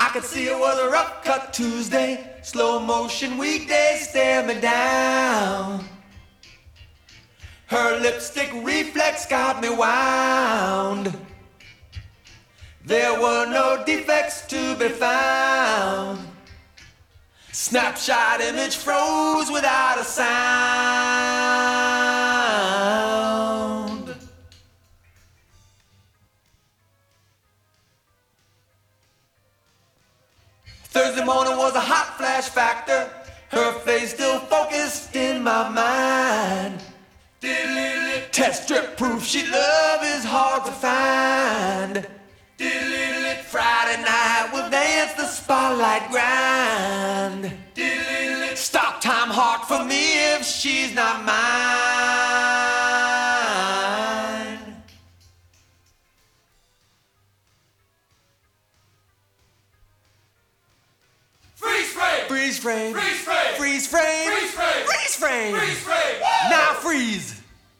I could see it was a rough cut Tuesday, slow motion weekday stare me down. Her lipstick reflex got me wound. There were no defects to be found. Snapshot image froze without a sound. Thursday morning was a hot flash factor. Her face still focused in my mind. Test strip proof she love is hard to find. Friday night we'll dance the spotlight grind. Stop time hard for me if she's not mine. Freeze frame! Freeze frame! Freeze frame! Freeze frame! Freeze frame! Freeze frame! Freeze frame! Now freeze!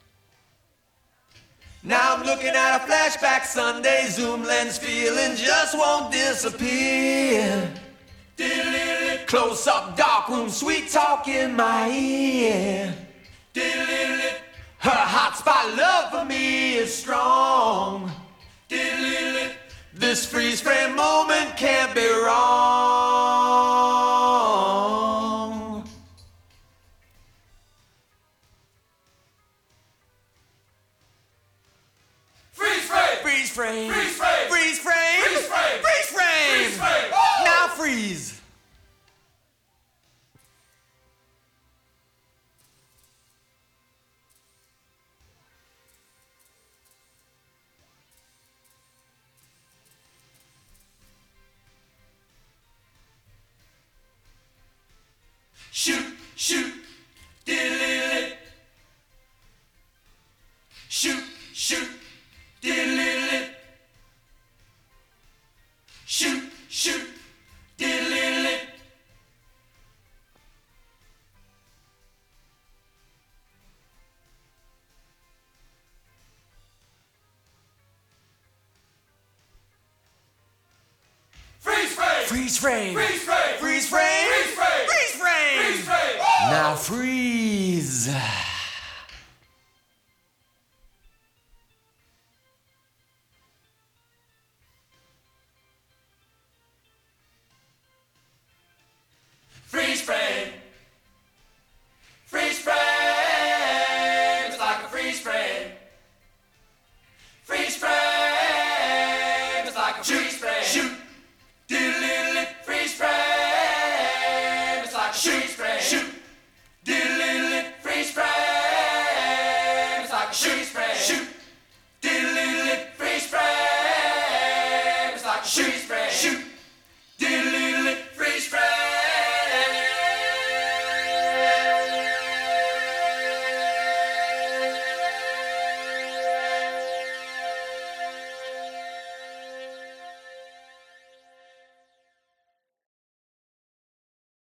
Now I'm looking at a flashback Sunday, zoom lens feeling just won't disappear. Close up, dark room, sweet talk in my ear. Her hotspot love for me is strong. This freeze frame moment can't be wrong. Freeze frame! Freeze frame! Freeze frame! Freeze frame! Freeze frame! Freeze frame! Freeze frame! Now freeze! Shoot, shoot, diddle-diddle-it. Shoot, shoot, diddle-diddle-it. Shoot, shoot, diddle-diddle-it. Freeze frame! Freeze frame! Freeze frame! Freeze frame! Freeze frame! Freeze frame! Freeze frame! Now freeze!